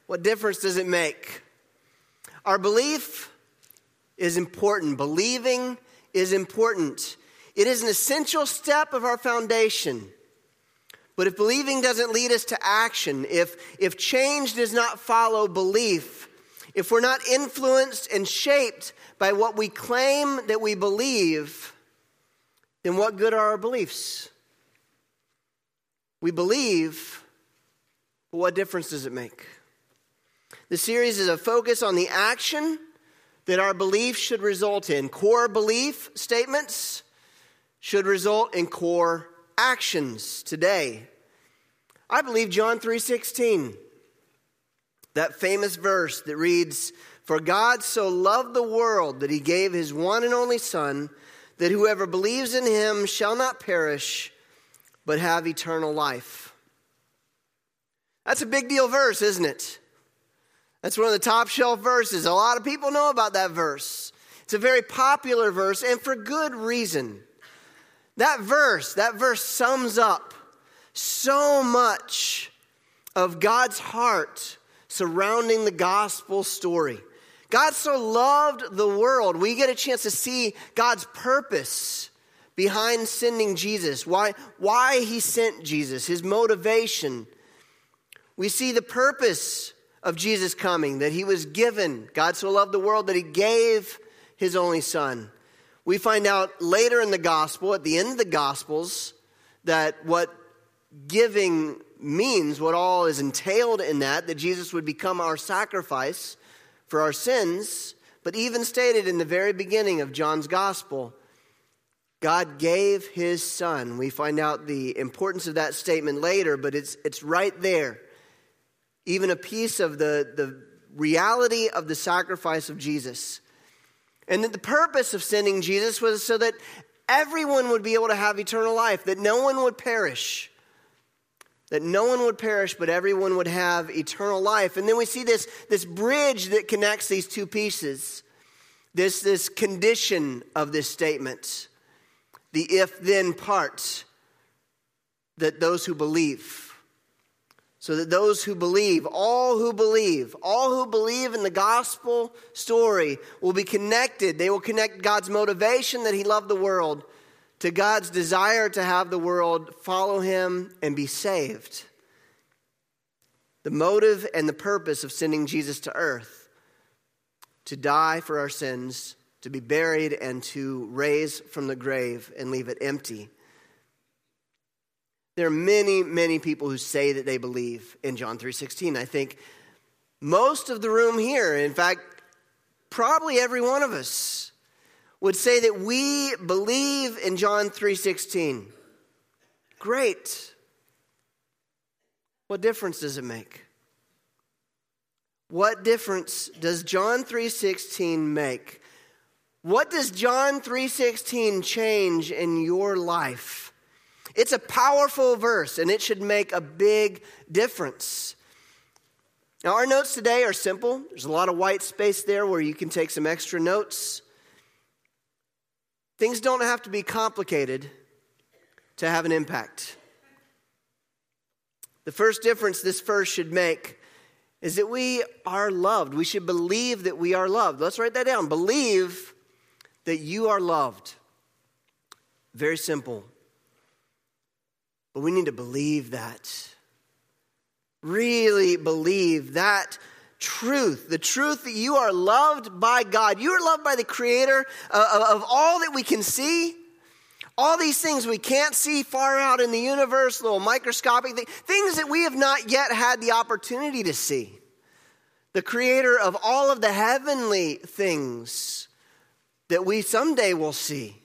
What difference does it make? Our belief is important. Believing is important. It is an essential step of our foundation. But if believing doesn't lead us to action, if change does not follow belief, if we're not influenced and shaped by what we claim that we believe, then what good are our beliefs? We believe, but what difference does it make? The series is a focus on the action that our belief should result in. Core belief statements should result in core actions today. I believe John 3:16, that famous verse that reads, "For God so loved the world that he gave his one and only Son, that whoever believes in him shall not perish, but have eternal life." That's a big deal verse, isn't it? That's one of the top shelf verses. A lot of people know about that verse. It's a very popular verse, and for good reason. That verse sums up so much of God's heart surrounding the gospel story. God so loved the world. We get a chance to see God's purpose behind sending Jesus. Why he sent Jesus, his motivation. We see the purpose of Jesus coming, that he was given. God so loved the world that he gave his only Son. We find out later in the gospel, at the end of the gospels, that what giving means, what all is entailed in that Jesus would become our sacrifice for our sins. But even stated in the very beginning of John's gospel, God gave his Son. We find out the importance of that statement later, but it's right there. Even a piece of the reality of the sacrifice of Jesus. And that the purpose of sending Jesus was so that everyone would be able to have eternal life, that no one would perish. That no one would perish, but everyone would have eternal life. And then we see this bridge that connects these two pieces. This condition of this statement. The if-then part. That those who believe. So that those who believe, all who believe in the gospel story will be connected. They will connect God's motivation that he loved the world to God's desire to have the world follow him and be saved. The motive and the purpose of sending Jesus to earth, to die for our sins, to be buried, and to raise from the grave and leave it empty. There are many, many people who say that they believe in John 3:16. I think most of the room here, in fact, probably every one of us, would say that we believe in John 3:16. Great. What difference does it make? What difference does John 3:16 make? What does John 3:16 change in your life? It's a powerful verse, and it should make a big difference. Now, our notes today are simple. There's a lot of white space there where you can take some extra notes. Things don't have to be complicated to have an impact. The first difference this verse should make is that we are loved. We should believe that we are loved. Let's write that down. Believe that you are loved. Very simple. But we need to believe that. Really believe that truth. The truth that you are loved by God. You are loved by the Creator of all that we can see. All these things we can't see far out in the universe, little microscopic things that we have not yet had the opportunity to see. The Creator of all of the heavenly things that we someday will see.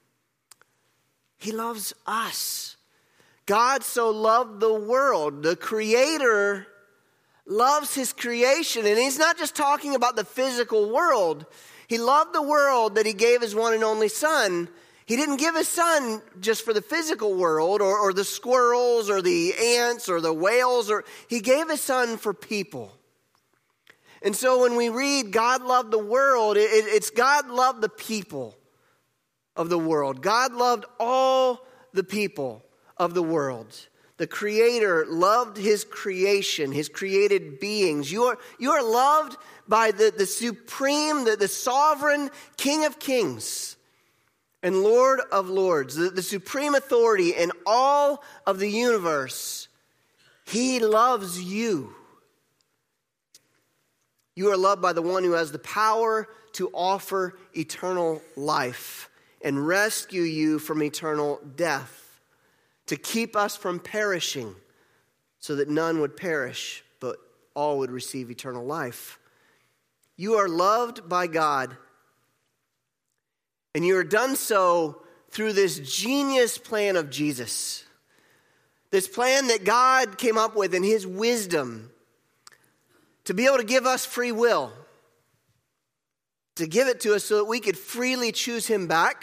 He loves us. God so loved the world. The Creator loves his creation. And he's not just talking about the physical world. He loved the world that he gave his one and only Son. He didn't give his Son just for the physical world or the squirrels or the ants or the whales. He gave his Son for people. And so when we read God loved the world, it's God loved the people of the world. God loved all the people of the world. the Creator, loved his creation, his created beings. You are loved by the supreme, the sovereign King of Kings and Lord of Lords, the supreme authority in all of the universe. He loves you. You are loved by the one who has the power to offer eternal life and rescue you from eternal death, to keep us from perishing so that none would perish, but all would receive eternal life. You are loved by God, and you are done so through this genius plan of Jesus. This plan that God came up with in his wisdom to be able to give us free will, to give it to us so that we could freely choose him back,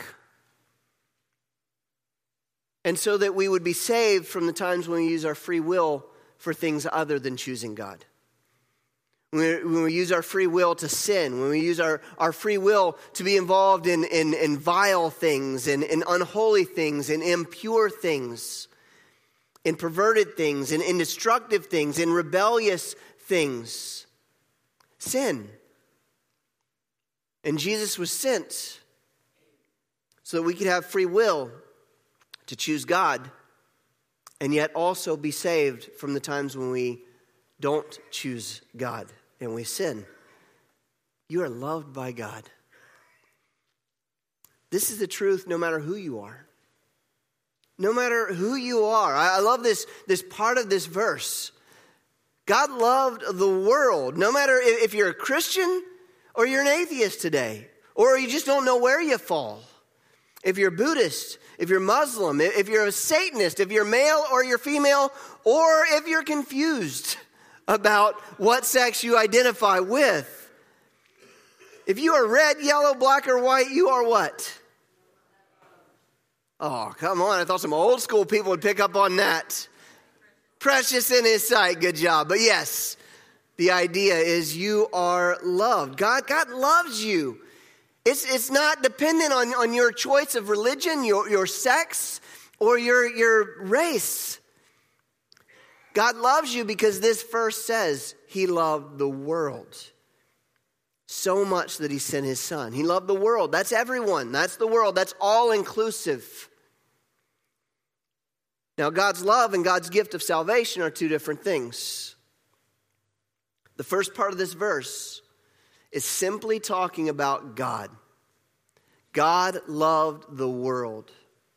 and so that we would be saved from the times when we use our free will for things other than choosing God. When we use our free will to sin, when we use our free will to be involved in vile things, in unholy things, in impure things, in perverted things, in destructive things, in rebellious things. Sin. And Jesus was sent so that we could have free will to choose God and yet also be saved from the times when we don't choose God and we sin. You are loved by God. This is the truth no matter who you are. No matter who you are. I love this part of this verse. God loved the world. No matter if you're a Christian or you're an atheist today, or you just don't know where you fall. If you're Buddhist, if you're Muslim, if you're a Satanist, if you're male or you're female, or if you're confused about what sex you identify with. If you are red, yellow, black, or white, you are what? Oh, come on. I thought some old school people would pick up on that. Precious in his sight. Good job. But yes, the idea is you are loved. God loves you. It's not dependent on your choice of religion, your sex, or your race. God loves you because this verse says he loved the world so much that he sent his son. He loved the world. That's everyone. That's the world. That's all inclusive. Now, God's love and God's gift of salvation are two different things. The first part of this verse is simply talking about God. God loved the world.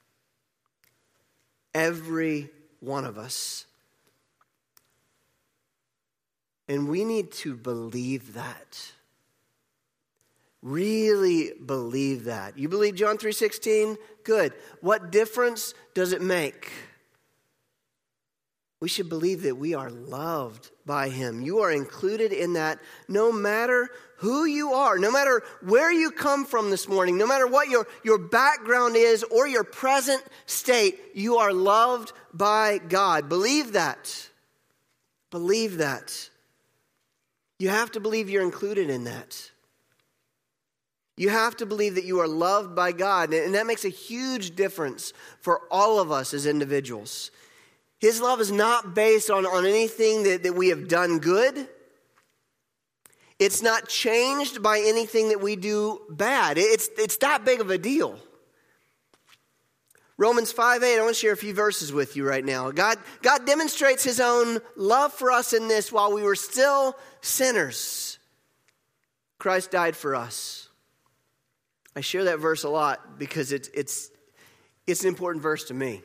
Every one of us. And we need to believe that. Really believe that. You believe John 3:16? Good. What difference does it make? We should believe that we are loved by him. You are included in that no matter who you are, no matter where you come from this morning, no matter what your background is or your present state, you are loved by God. Believe that. Believe that. You have to believe you're included in that. You have to believe that you are loved by God, and that makes a huge difference for all of us as individuals. His love is not based on anything that we have done good. It's not changed by anything that we do bad. It's that big of a deal. Romans 5:8, I want to share a few verses with you right now. God demonstrates his own love for us in this: while we were still sinners, Christ died for us. I share that verse a lot because it's an important verse to me.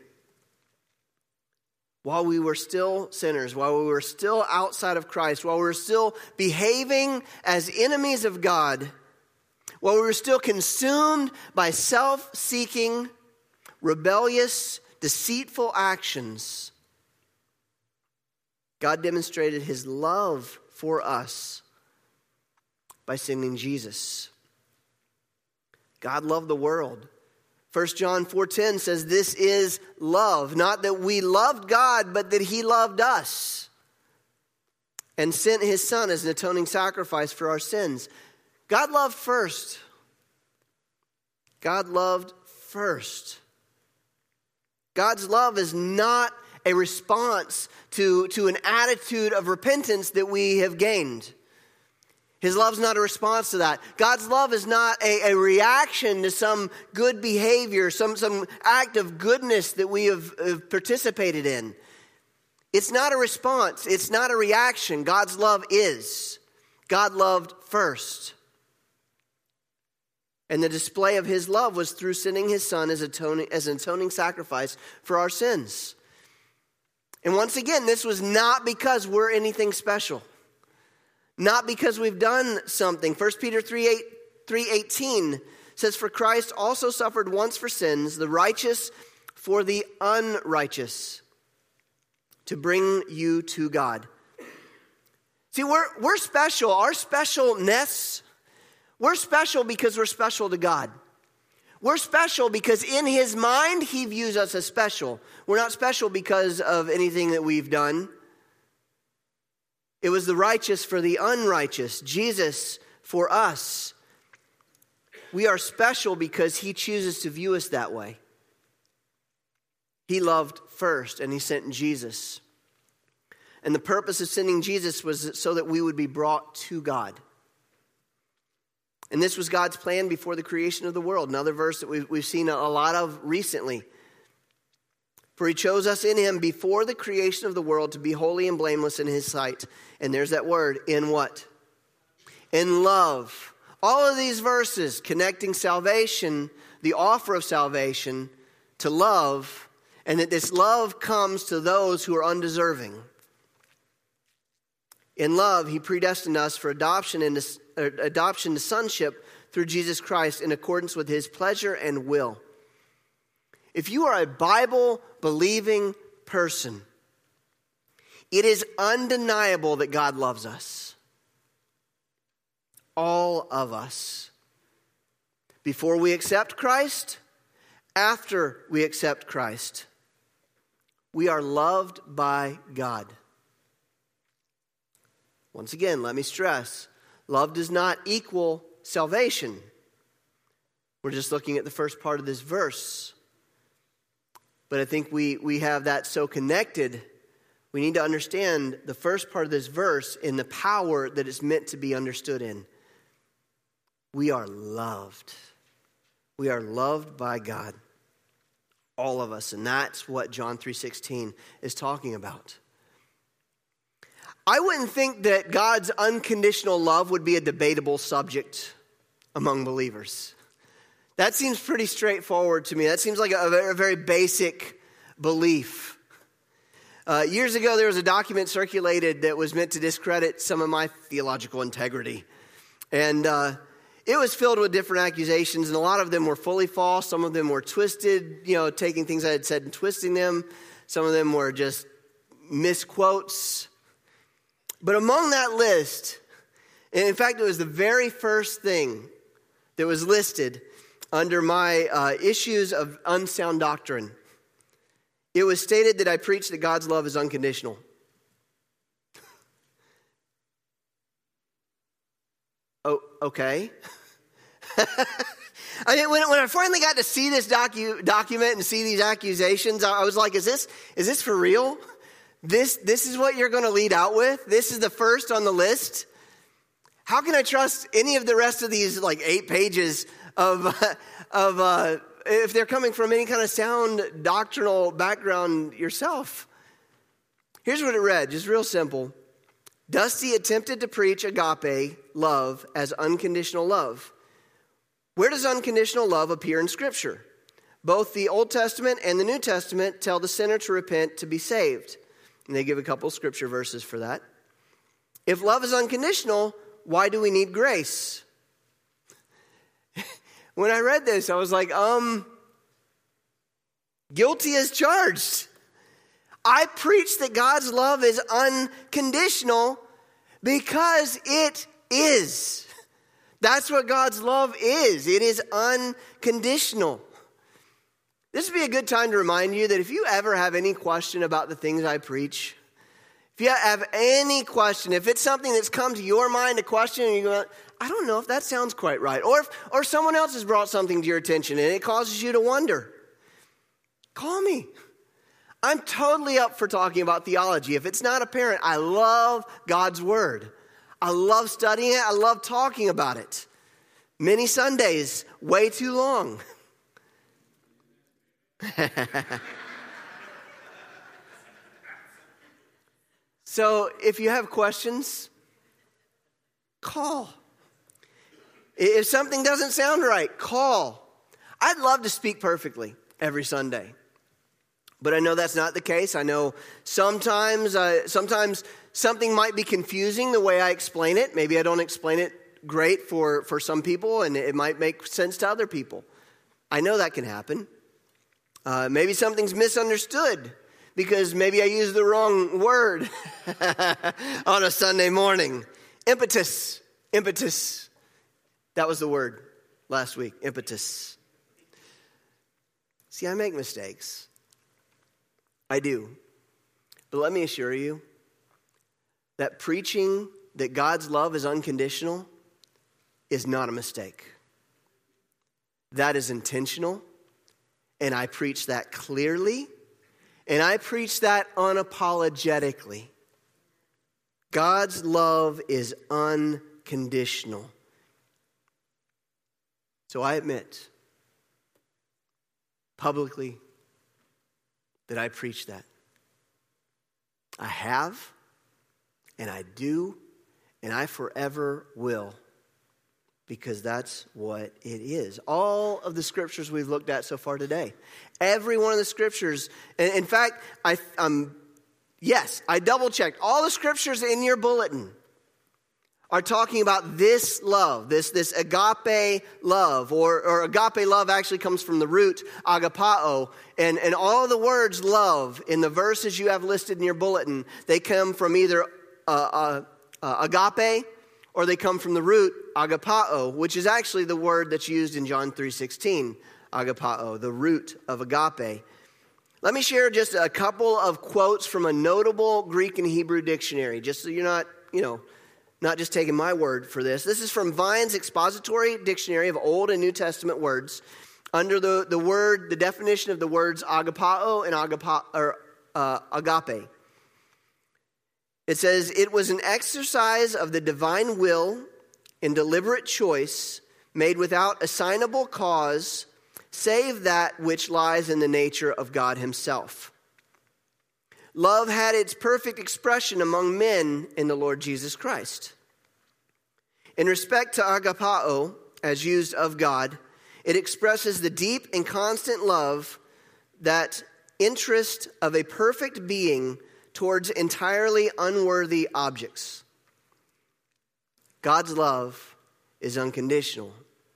While we were still sinners, while we were still outside of Christ, while we were still behaving as enemies of God, while we were still consumed by self-seeking, rebellious, deceitful actions, God demonstrated his love for us by sending Jesus. God loved the world. 1 John 4:10 says this is love, not that we loved God, but that he loved us and sent his son as an atoning sacrifice for our sins. God loved first. God loved first. God's love is not a response to an attitude of repentance that we have gained. His love's not a response to that. God's love is not a reaction to some good behavior, some act of goodness that we have participated in. It's not a response. It's not a reaction. God's love is. God loved first. And the display of his love was through sending his son as an atoning sacrifice for our sins. And once again, this was not because we're anything special. Not because we've done something. 1 Peter 3:18 says, "For Christ also suffered once for sins, the righteous for the unrighteous, to bring you to God." See, we're special. Our specialness, we're special because we're special to God. We're special because in his mind, he views us as special. We're not special because of anything that we've done. It was the righteous for the unrighteous, Jesus for us. We are special because he chooses to view us that way. He loved first, and he sent Jesus. And the purpose of sending Jesus was so that we would be brought to God. And this was God's plan before the creation of the world. Another verse that we've seen a lot of recently. For he chose us in him before the creation of the world to be holy and blameless in his sight. And there's that word, in what? In love. All of these verses connecting salvation, the offer of salvation, to love, and that this love comes to those who are undeserving. In love, he predestined us for adoption to sonship through Jesus Christ in accordance with his pleasure and will. If you are a Bible-believing person, it is undeniable that God loves us. All of us. Before we accept Christ, after we accept Christ, we are loved by God. Once again, let me stress, love does not equal salvation. We're just looking at the first part of this verse. But I think we have that so connected, we need to understand the first part of this verse in the power that it's meant to be understood in. We are loved. We are loved by God. All of us. And that's what John 3:16 is talking about. I wouldn't think that God's unconditional love would be a debatable subject among believers. That seems pretty straightforward to me. That seems like a very basic belief. Years ago, there was a document circulated that was meant to discredit some of my theological integrity. And it was filled with different accusations, and a lot of them were fully false. Some of them were twisted, taking things I had said and twisting them. Some of them were just misquotes. But among that list, and in fact, it was the very first thing that was listed under my issues of unsound doctrine. It was stated that I preach that God's love is unconditional. Oh, okay. I mean, when I finally got to see this document and see these accusations, I was like, is this for real? This is what you're going to lead out with? This is the first on the list? How can I trust any of the rest of these 8 pages of if they're coming from any kind of sound doctrinal background yourself? Here's what it read, just real simple. Dusty attempted to preach agape love as unconditional love. Where does unconditional love appear in Scripture? Both the Old Testament and the New Testament tell the sinner to repent to be saved. And they give a couple Scripture verses for that. If love is unconditional, why do we need grace? When I read this, I was like, guilty as charged. I preach that God's love is unconditional because it is. That's what God's love is. It is unconditional. This would be a good time to remind you that if you ever have any question about the things I preach, if you have any question, if it's something that's come to your mind, a question, and you go, I don't know if that sounds quite right. Or someone else has brought something to your attention and it causes you to wonder. Call me. I'm totally up for talking about theology. If it's not apparent, I love God's word. I love studying it. I love talking about it. Many Sundays, way too long. So if you have questions, call. If something doesn't sound right, call. I'd love to speak perfectly every Sunday. But I know that's not the case. I know sometimes something might be confusing the way I explain it. Maybe I don't explain it great for some people, and it might make sense to other people. I know that can happen. Maybe something's misunderstood because maybe I used the wrong word on a Sunday morning. Impetus. That was the word last week, impetus. See, I make mistakes. I do. But let me assure you that preaching that God's love is unconditional is not a mistake. That is intentional, and I preach that clearly, and I preach that unapologetically. God's love is unconditional. So I admit publicly that I preach that. I have, and I do, and I forever will, because that's what it is. All of the scriptures we've looked at so far today, every one of the scriptures, and in fact, I double-checked. All the scriptures in your bulletin are talking about this love, this agape love, or agape love actually comes from the root agapao, and all the words love in the verses you have listed in your bulletin, they come from either agape or they come from the root agapao, which is actually the word that's used in John 3:16, agapao, the root of agape. Let me share just a couple of quotes from a notable Greek and Hebrew dictionary, just so you're not just taking my word for this. This is from Vine's Expository Dictionary of Old and New Testament Words. Under the definition of the words agapao and agape. It says, it was an exercise of the divine will and deliberate choice made without assignable cause, save that which lies in the nature of God himself. Love had its perfect expression among men in the Lord Jesus Christ. In respect to agapao, as used of God, it expresses the deep and constant love, that interest of a perfect being towards entirely unworthy objects. God's love is unconditional.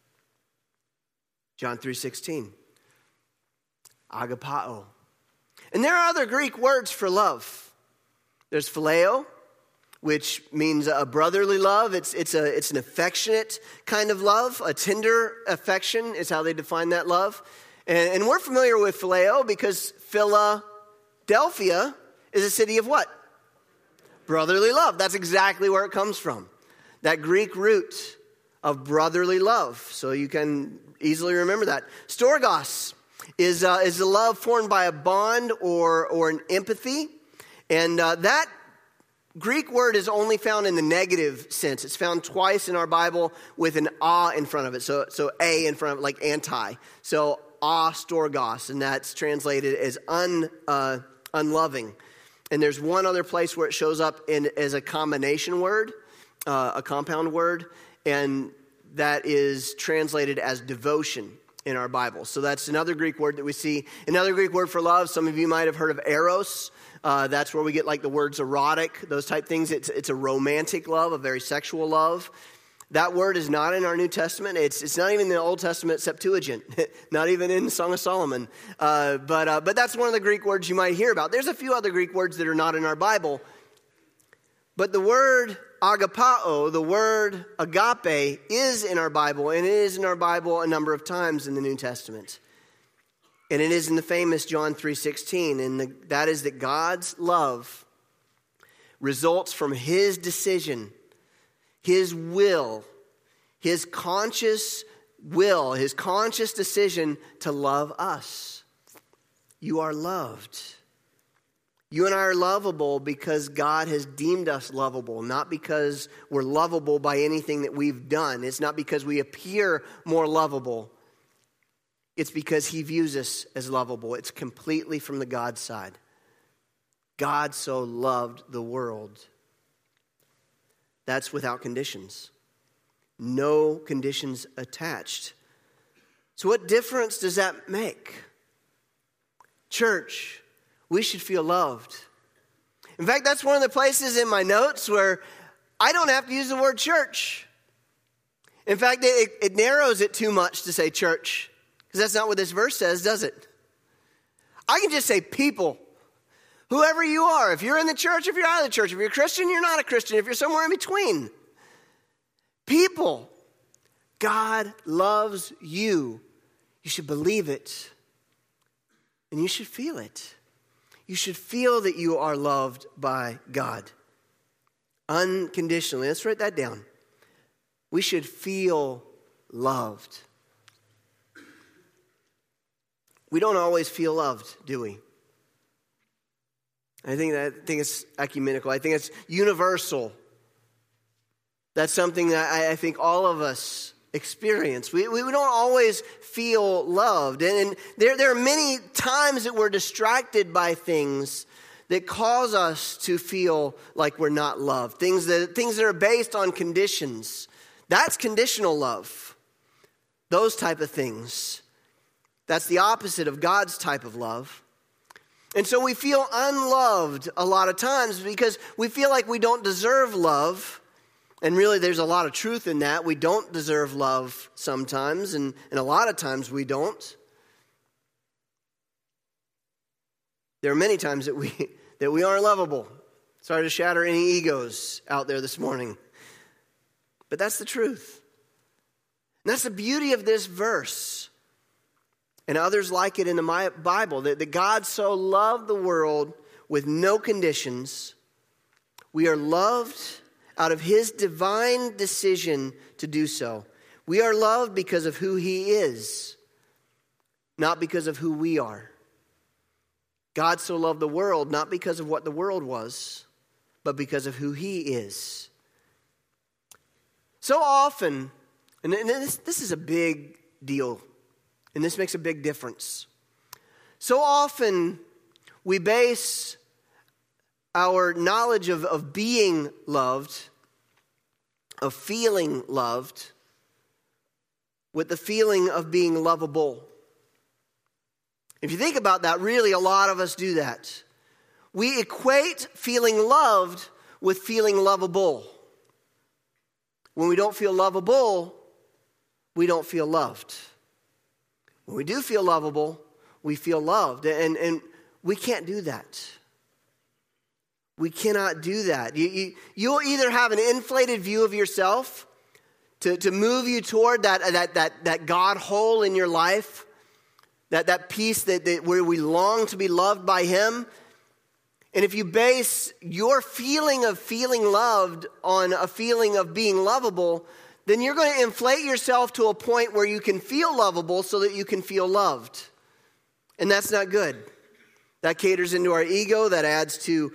John 3:16. Agapao. And there are other Greek words for love. There's phileo, which means a brotherly love. It's an affectionate kind of love. A tender affection is how they define that love. And we're familiar with phileo because Philadelphia is a city of what? Brotherly love. That's exactly where it comes from. That Greek root of brotherly love. So you can easily remember that. Storgos is a love formed by a bond or an empathy. And that Greek word is only found in the negative sense. It's found twice in our Bible with an a in front of it. So a in front of it, like anti. So storgos, and that's translated as unloving. And there's one other place where it shows up as a combination word, a compound word, and that is translated as devotion in our Bible. So that's another Greek word that we see. Another Greek word for love, some of you might have heard of eros. That's where we get like the words erotic, those type things. It's a romantic love, a very sexual love. That word is not in our New Testament. It's not even in the Old Testament Septuagint, not even in Song of Solomon. But that's one of the Greek words you might hear about. There's a few other Greek words that are not in our Bible. But the word agapao, the word agape, is in our Bible, and it is in our Bible a number of times in the New Testament. And it is in the famous John 3:16, and that is that God's love results from his decision, his will, his conscious will, his conscious decision to love us. You are loved. You and I are lovable because God has deemed us lovable, not because we're lovable by anything that we've done. It's not because we appear more lovable. It's because he views us as lovable. It's completely from the God side. God so loved the world. That's without conditions. No conditions attached. So what difference does that make? Church, we should feel loved. In fact, that's one of the places in my notes where I don't have to use the word church. In fact, it narrows it too much to say church, because that's not what this verse says, does it? I can just say people. Whoever you are, if you're in the church, if you're out of the church, if you're a Christian, you're not a Christian, if you're somewhere in between. People. God loves you. You should believe it. And you should feel it. You should feel that you are loved by God. Unconditionally. Let's write that down. We should feel loved. We don't always feel loved, do we? I think it's ecumenical. I think it's universal. That's something that I think all of us experience. We don't always feel loved. And there are many times that we're distracted by things that cause us to feel like we're not loved. Things that are based on conditions. That's conditional love. Those type of things. That's the opposite of God's type of love. And so we feel unloved a lot of times because we feel like we don't deserve love. And really, there's a lot of truth in that. We don't deserve love sometimes, and a lot of times we don't. There are many times that we aren't lovable. Sorry to shatter any egos out there this morning. But that's the truth. And that's the beauty of this verse. And others like it in the Bible, that God so loved the world with no conditions. We are loved out of his divine decision to do so. We are loved because of who he is, not because of who we are. God so loved the world, not because of what the world was, but because of who he is. So often, and this is a big deal, and this makes a big difference. So often, we base our knowledge of being loved, of feeling loved, with the feeling of being lovable. If you think about that, really a lot of us do that. We equate feeling loved with feeling lovable. When we don't feel lovable, we don't feel loved. When we do feel lovable, we feel loved. And we can't do that. We cannot do that. You'll either have an inflated view of yourself to move you toward that God hole in your life, that piece that where we long to be loved by him. And if you base your feeling of feeling loved on a feeling of being lovable, then you're going to inflate yourself to a point where you can feel lovable so that you can feel loved. And that's not good. That caters into our ego. That adds to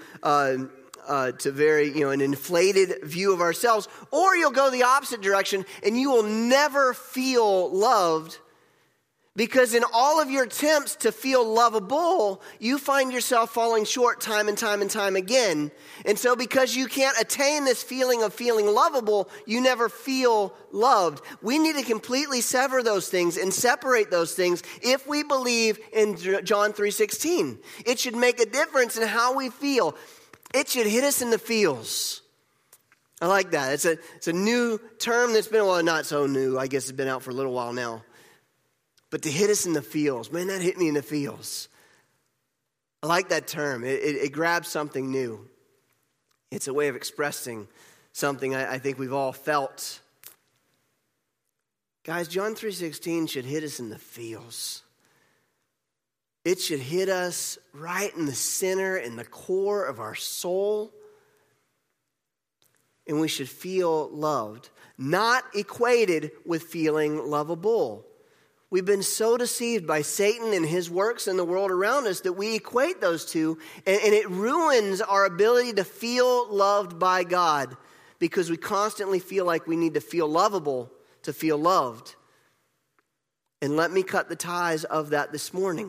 very, an inflated view of ourselves. Or you'll go the opposite direction and you will never feel loved, because in all of your attempts to feel lovable, you find yourself falling short time and time and time again. And so because you can't attain this feeling of feeling lovable, you never feel loved. We need to completely sever those things and separate those things if we believe in John 3:16. It should make a difference in how we feel. It should hit us in the feels. I like that. It's a new term that's been, well, not so new. I guess it's been out for a little while now. But to hit us in the feels, man, that hit me in the feels. I like that term. It grabs something new. It's a way of expressing something I think we've all felt. Guys, John 3:16 should hit us in the feels. It should hit us right in the center, in the core of our soul. And we should feel loved, not equated with feeling lovable. We've been so deceived by Satan and his works in the world around us that we equate those two, and it ruins our ability to feel loved by God because we constantly feel like we need to feel lovable to feel loved. And let me cut the ties of that this morning.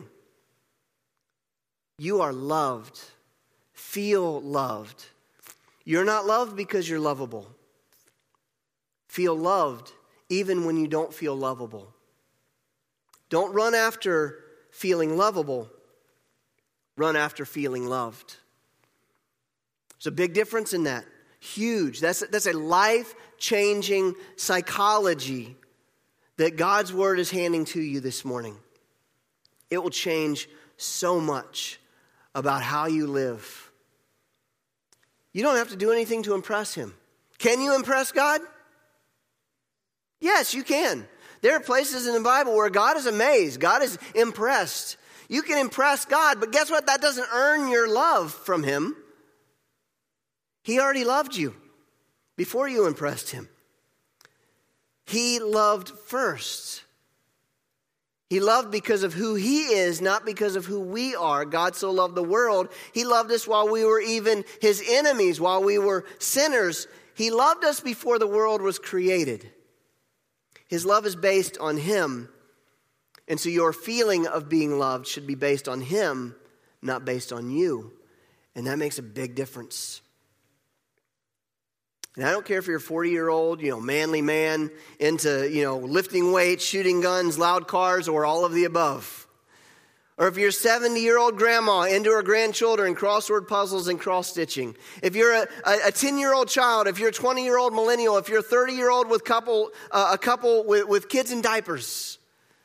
You are loved. Feel loved. You're not loved because you're lovable. Feel loved even when you don't feel lovable. Don't run after feeling lovable. Run after feeling loved. There's a big difference in that. Huge. That's a life-changing psychology that God's Word is handing to you this morning. It will change so much about how you live. You don't have to do anything to impress Him. Can you impress God? Yes, you can. There are places in the Bible where God is amazed. God is impressed. You can impress God, but guess what? That doesn't earn your love from Him. He already loved you before you impressed Him. He loved first. He loved because of who He is, not because of who we are. God so loved the world. He loved us while we were even His enemies, while we were sinners. He loved us before the world was created. His love is based on Him. And so your feeling of being loved should be based on Him, not based on you. And that makes a big difference. And I don't care if you're a 40-year-old, manly man into, lifting weights, shooting guns, loud cars, or all of the above. Or if you're a 70-year-old grandma into her grandchildren, crossword puzzles and cross-stitching. If you're a 10-year-old child, if you're a 20-year-old millennial, if you're a 30-year-old with a couple with kids in diapers.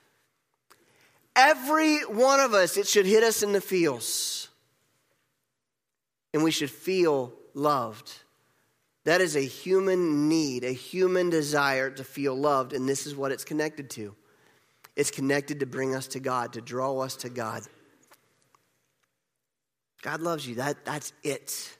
Every one of us, it should hit us in the feels. And we should feel loved. That is a human need, a human desire to feel loved, and this is what it's connected to. It's connected to bring us to God, to draw us to God. God loves you. That's it.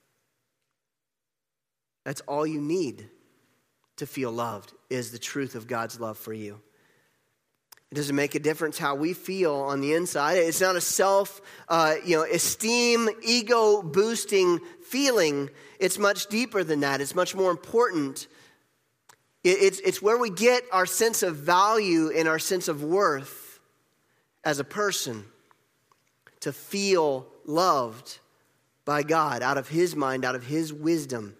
That's all you need to feel loved, is the truth of God's love for you. It doesn't make a difference how we feel on the inside. It's not a esteem, ego-boosting feeling. It's much deeper than that. It's much more important. It's where we get our sense of value and our sense of worth as a person, to feel loved by God out of His mind, out of His wisdom.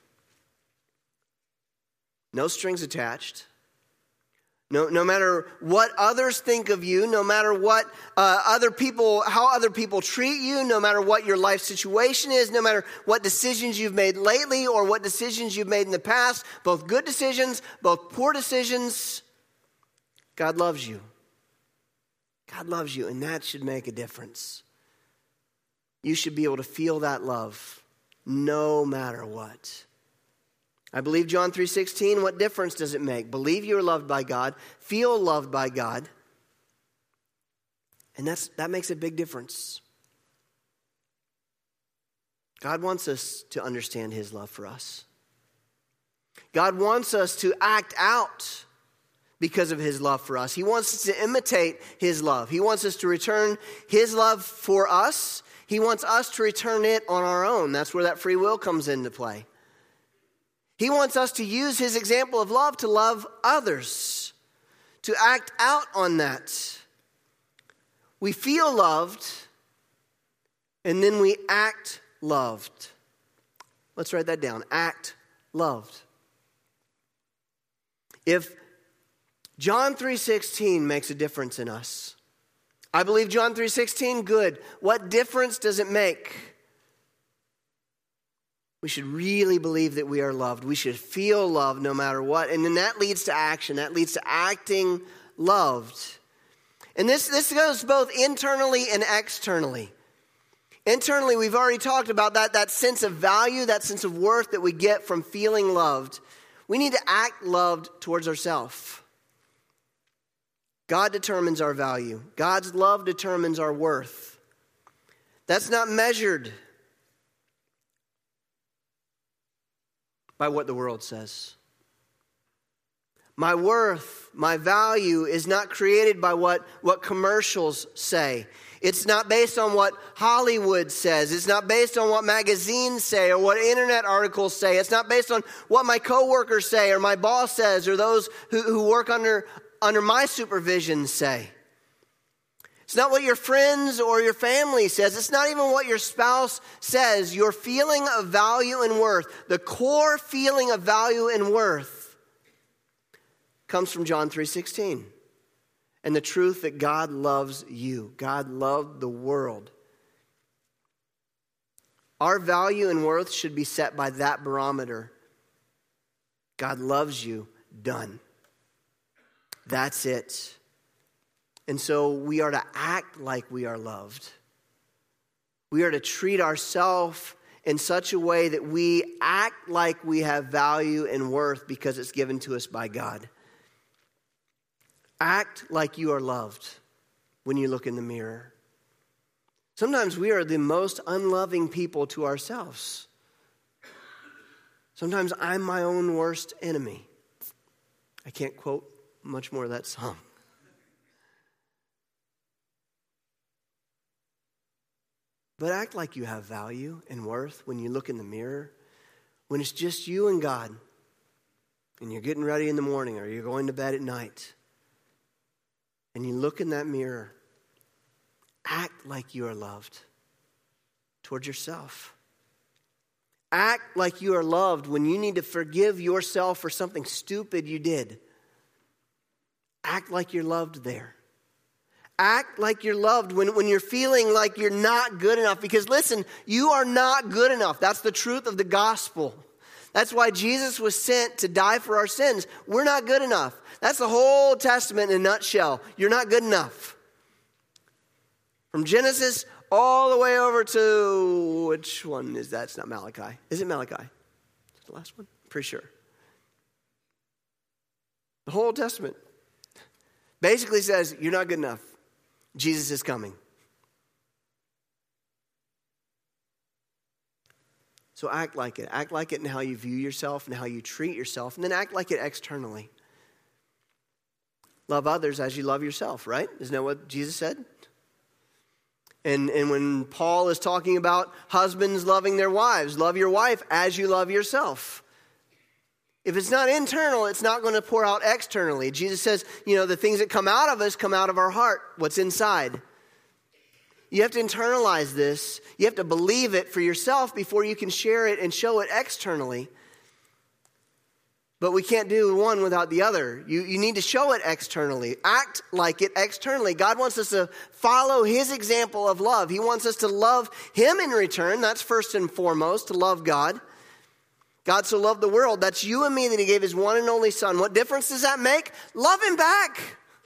No strings attached. No matter what others think of you, no matter what how other people treat you, no matter what your life situation is, no matter what decisions you've made lately or what decisions you've made in the past, both good decisions, both poor decisions, God loves you. God loves you, and that should make a difference. You should be able to feel that love no matter what. I believe John 3:16. What difference does it make? Believe you're loved by God. Feel loved by God. And that makes a big difference. God wants us to understand His love for us. God wants us to act out because of His love for us. He wants us to imitate His love. He wants us to return His love for us. He wants us to return it on our own. That's where that free will comes into play. He wants us to use His example of love to love others, to act out on that. We feel loved, and then we act loved. Let's write that down. Act loved. If John 3:16 makes a difference in us, I believe John 3:16, good. What difference does it make? We should really believe that we are loved. We should feel loved no matter what. And then that leads to action. That leads to acting loved. And this goes both internally and externally. Internally, we've already talked about that sense of value, that sense of worth that we get from feeling loved. We need to act loved towards ourselves. God determines our value. God's love determines our worth. That's not measured by what the world says. My worth, my value is not created by what commercials say. It's not based on what Hollywood says. It's not based on what magazines say or what internet articles say. It's not based on what my coworkers say or my boss says or those who work under my supervision say. It's not what your friends or your family says. It's not even what your spouse says. Your feeling of value and worth, the core feeling of value and worth, comes from John 3:16. And the truth that God loves you. God loved the world. Our value and worth should be set by that barometer. God loves you. Done. That's it. And so we are to act like we are loved. We are to treat ourselves in such a way that we act like we have value and worth because it's given to us by God. Act like you are loved when you look in the mirror. Sometimes we are the most unloving people to ourselves. Sometimes I'm my own worst enemy. I can't quote much more of that song. But act like you have value and worth when you look in the mirror. When it's just you and God. And you're getting ready in the morning or you're going to bed at night. And you look in that mirror. Act like you are loved towards yourself. Act like you are loved when you need to forgive yourself for something stupid you did. Act like you're loved there. Act like you're loved when you're feeling like you're not good enough. Because listen, you are not good enough. That's the truth of the gospel. That's why Jesus was sent to die for our sins. We're not good enough. That's the whole Testament in a nutshell. You're not good enough. From Genesis all the way over to, which one is that? It's not Malachi. Is it Malachi? Is it the last one? Pretty sure. The whole Testament basically says you're not good enough. Jesus is coming. So act like it. Act like it in how you view yourself and how you treat yourself. And then act like it externally. Love others as you love yourself, right? Isn't that what Jesus said? And when Paul is talking about husbands loving their wives, love your wife as you love yourself. If it's not internal, it's not going to pour out externally. Jesus says, the things that come out of us come out of our heart, what's inside. You have to internalize this. You have to believe it for yourself before you can share it and show it externally. But we can't do one without the other. You need to show it externally. Act like it externally. God wants us to follow His example of love. He wants us to love Him in return. That's first and foremost, to love God. God so loved the world, that's you and me, that He gave His one and only Son. What difference does that make? Love Him back.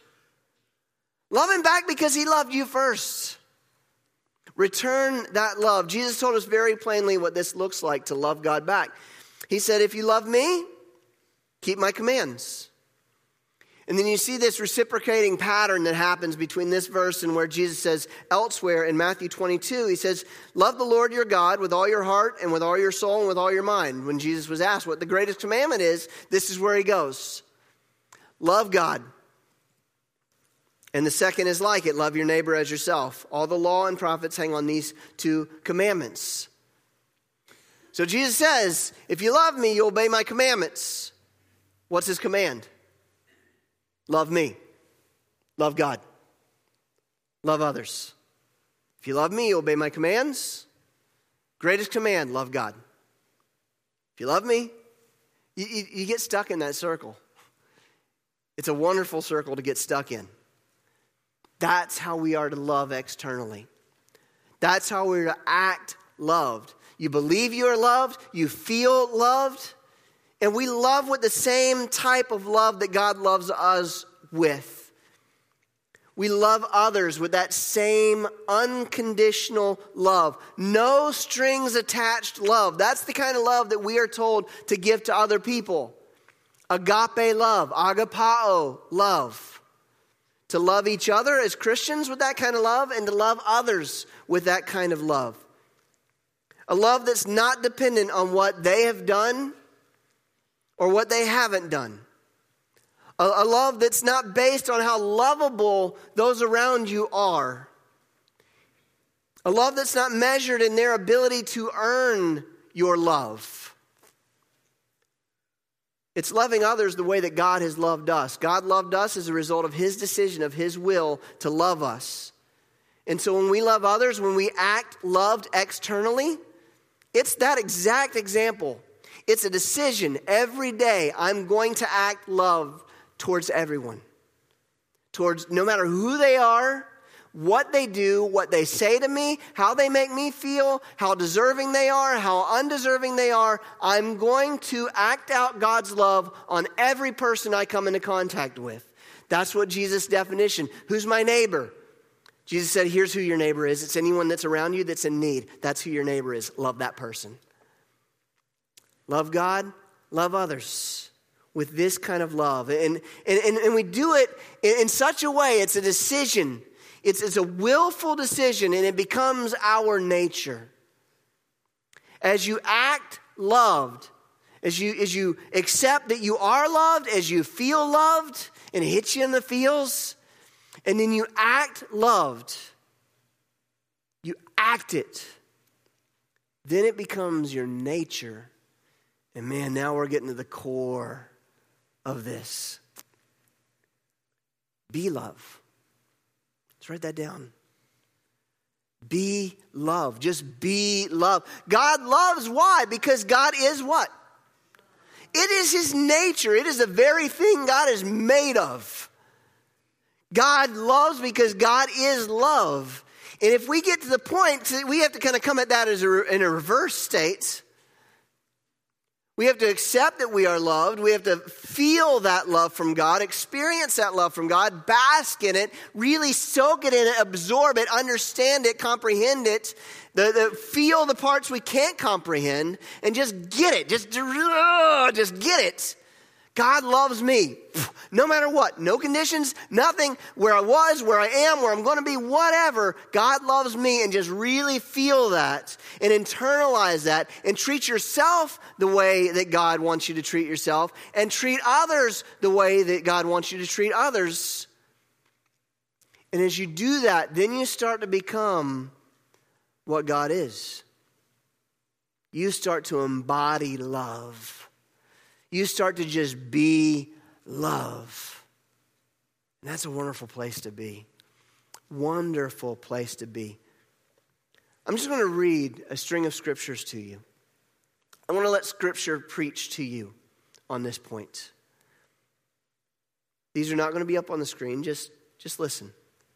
Love Him back because He loved you first. Return that love. Jesus told us very plainly what this looks like to love God back. He said, if you love me, keep my commands. And then you see this reciprocating pattern that happens between this verse and where Jesus says elsewhere in Matthew 22. He says, love the Lord your God with all your heart and with all your soul and with all your mind. When Jesus was asked what the greatest commandment is, this is where he goes. Love God. And the second is like it, love your neighbor as yourself. All the law and prophets hang on these two commandments. So Jesus says, if you love me, you obey my commandments. What's his command? Love me. Love God. Love others. If you love me, you obey my commands. Greatest command, love God. If you love me, you get stuck in that circle. It's a wonderful circle to get stuck in. That's how we are to love externally. That's how we're to act loved. You believe you are loved. You feel loved. And we love with the same type of love that God loves us with. We love others with that same unconditional love. No strings attached love. That's the kind of love that we are told to give to other people. Agape love, agapao love. To love each other as Christians with that kind of love and to love others with that kind of love. A love that's not dependent on what they have done or what they haven't done. A love that's not based on how lovable those around you are. A love that's not measured in their ability to earn your love. It's loving others the way that God has loved us. God loved us as a result of his decision, of his will to love us. And so when we love others, when we act loved externally, it's that exact example. It's a decision every day. I'm going to act love towards everyone. Towards no matter who they are, what they do, what they say to me, how they make me feel, how deserving they are, how undeserving they are. I'm going to act out God's love on every person I come into contact with. That's what Jesus' definition. Who's my neighbor? Jesus said, here's who your neighbor is. It's anyone that's around you that's in need. That's who your neighbor is. Love that person. Love God, love others with this kind of love. And we do it in such a way, it's a decision. It's a willful decision, and it becomes our nature. As you act loved, as you accept that you are loved, as you feel loved, and it hits you in the feels, and then you act loved, you act it, then it becomes your nature. And man, now we're getting to the core of this. Be love. Let's write that down. Be love. Just be love. God loves. Why? Because God is what? It is his nature. It is the very thing God is made of. God loves because God is love. And if we get to the point, we have to kind of come at that as in a reverse state. We have to accept that we are loved. We have to feel that love from God, experience that love from God, bask in it, really soak it in it, absorb it, understand it, comprehend it, feel the parts we can't comprehend, and just get it. Just get it. God loves me. No matter what. No conditions, nothing. Where I was, where I am, where I'm going to be, whatever. God loves me, and just really feel that and internalize that and treat yourself the way that God wants you to treat yourself and treat others the way that God wants you to treat others. And as you do that, then you start to become what God is. You start to embody love. You start to just be love. And that's a wonderful place to be. Wonderful place to be. I'm just going to read a string of scriptures to you. I want to let scripture preach to you on this point. These are not going to be up on the screen. Just listen.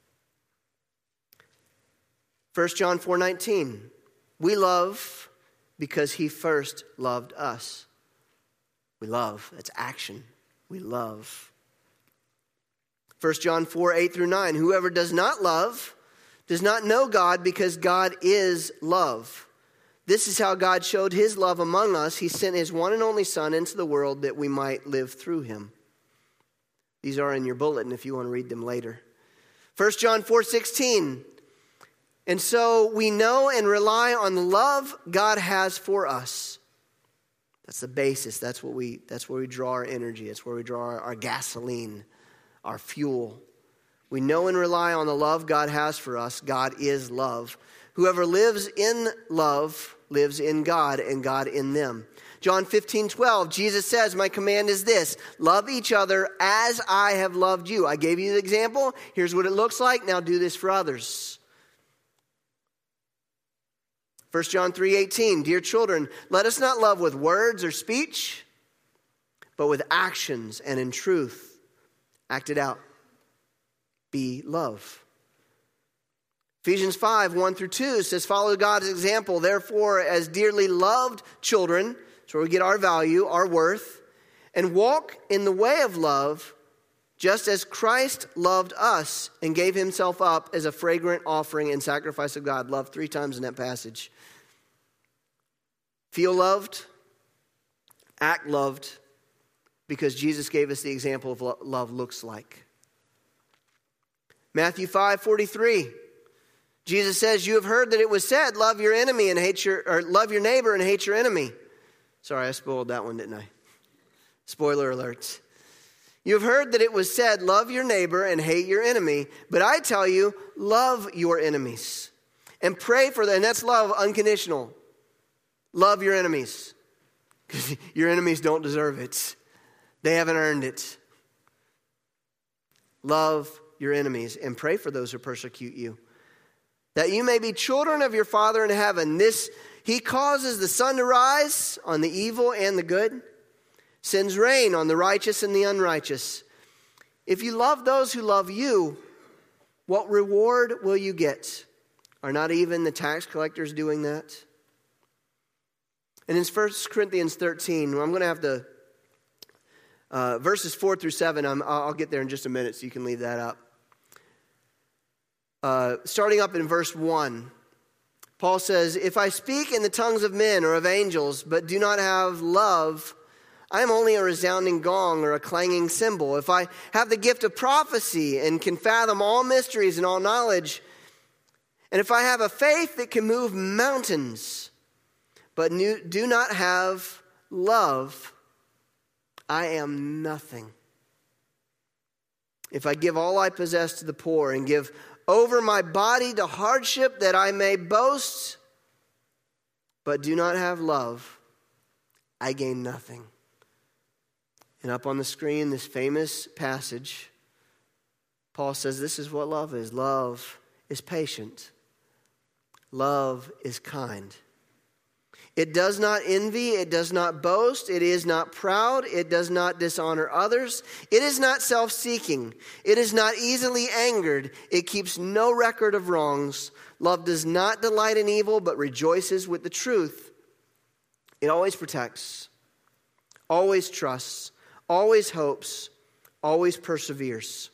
1 John 4:19. We love because he first loved us. We love. That's action. We love. 1 John 4:8-9. Whoever does not love does not know God, because God is love. This is how God showed his love among us. He sent his one and only Son into the world that we might live through him. These are in your bulletin if you want to read them later. 1 John 4:16. And so we know and rely on the love God has for us. That's the basis. That's where we draw our energy. That's where we draw our gasoline, our fuel. We know and rely on the love God has for us. God is love. Whoever lives in love lives in God and God in them. John 15:12, Jesus says, my command is this: love each other as I have loved you. I gave you the example. Here's what it looks like. Now do this for others. 1 John 3:18, dear children, let us not love with words or speech, but with actions and in truth. Act it out. Be love. Ephesians 5:1-2 says, follow God's example. Therefore, as dearly loved children, that's where we get our value, our worth, and walk in the way of love, just as Christ loved us and gave himself up as a fragrant offering and sacrifice of God. Love 3 times in that passage. Feel loved, act loved, because Jesus gave us the example of what love looks like. Matthew 5:43. Jesus says, you have heard that it was said, love your enemy and love your neighbor and hate your enemy. Sorry, I spoiled that one, didn't I? Spoiler alert. You have heard that it was said, love your neighbor and hate your enemy. But I tell you, love your enemies and pray for them. And that's love unconditional. Love your enemies. Because your enemies don't deserve it. They haven't earned it. Love your enemies and pray for those who persecute you, that you may be children of your Father in heaven. He causes the sun to rise on the evil and the good, sends rain on the righteous and the unrighteous. If you love those who love you, what reward will you get? Are not even the tax collectors doing that? And in 1 Corinthians 13, I'm going to have the verses 4 through 7. I'll get there in just a minute, so you can leave that up. Starting up in verse 1, Paul says, if I speak in the tongues of men or of angels, but do not have love, I am only a resounding gong or a clanging cymbal. If I have the gift of prophecy and can fathom all mysteries and all knowledge, and if I have a faith that can move mountains, but do not have love, I am nothing. If I give all I possess to the poor and give over my body to hardship that I may boast, but do not have love, I gain nothing. And up on the screen, this famous passage, Paul says this is what love is. Love is patient. Love is kind. It does not envy, it does not boast, it is not proud, it does not dishonor others, it is not self-seeking, it is not easily angered, it keeps no record of wrongs. Love does not delight in evil, but rejoices with the truth. It always protects, always trusts, always hopes, always perseveres.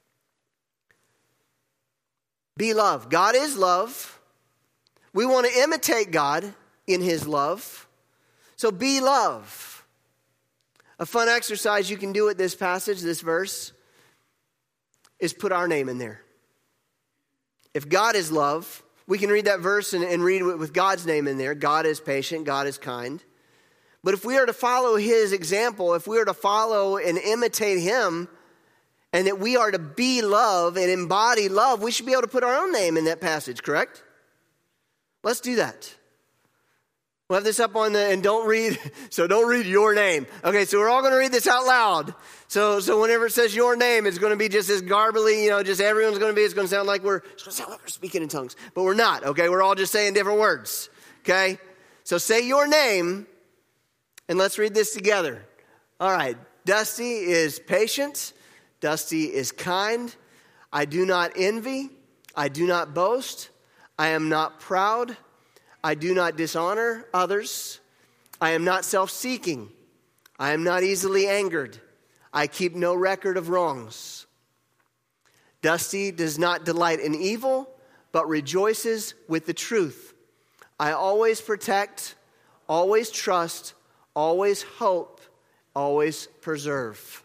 Be love. God is love. We want to imitate God in his love. So be love. A fun exercise you can do with this passage, this verse, is put our name in there. If God is love, we can read that verse and read it with God's name in there. God is patient, God is kind. But if we are to follow his example, if we are to follow and imitate him, and that we are to be love and embody love, we should be able to put our own name in that passage, correct? Let's do that. We'll have this up on and don't read your name. Okay, so we're all going to read this out loud. So whenever it says your name, it's going to be just as garbly, just everyone's going to be, it's going to sound like we're speaking in tongues. But we're not, okay? We're all just saying different words, okay? So say your name, and let's read this together. All right, Dusty is patient. Dusty is kind. I do not envy. I do not boast. I am not proud. I do not dishonor others. I am not self-seeking. I am not easily angered. I keep no record of wrongs. Dusty does not delight in evil, but rejoices with the truth. I always protect, always trust, always hope, always preserve.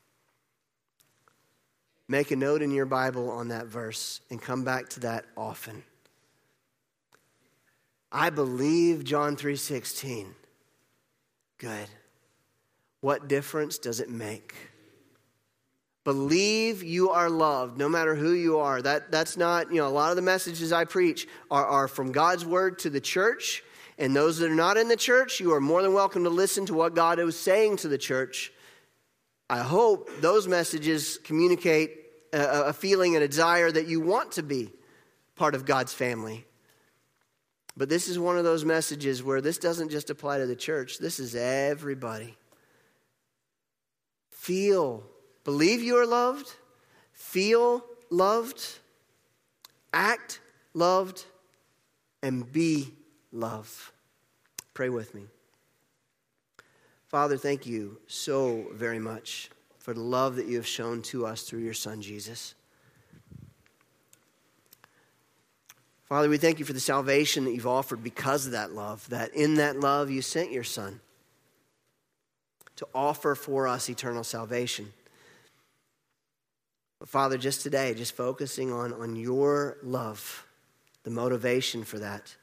Make a note in your Bible on that verse and come back to that often. I believe John 3:16. Good. What difference does it make? Believe you are loved, no matter who you are. That's not, a lot of the messages I preach are from God's word to the church. And those that are not in the church, you are more than welcome to listen to what God is saying to the church. I hope those messages communicate a feeling and a desire that you want to be part of God's family. But this is one of those messages where this doesn't just apply to the church. This is everybody. Believe you are loved, feel loved, act loved, and be love. Pray with me. Father, thank you so very much for the love that you have shown to us through your Son, Jesus. Father, we thank you for the salvation that you've offered because of that love, that in that love you sent your Son to offer for us eternal salvation. But Father, just today, just focusing on your love, the motivation for that.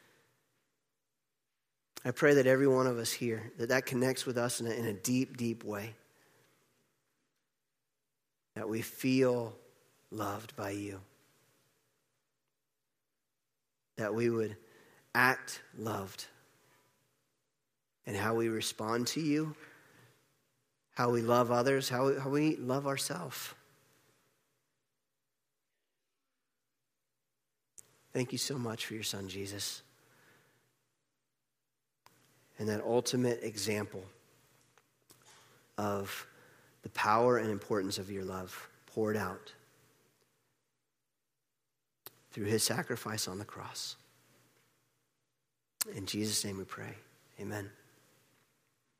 I pray that every one of us here, that connects with us in a deep, deep way. that we feel loved by you, that we would act loved, and how we respond to you, how we love others, how we love ourselves. Thank you so much for your son, Jesus, and that ultimate example of the power and importance of your love poured out through his sacrifice on the cross. In Jesus' name we pray. Amen.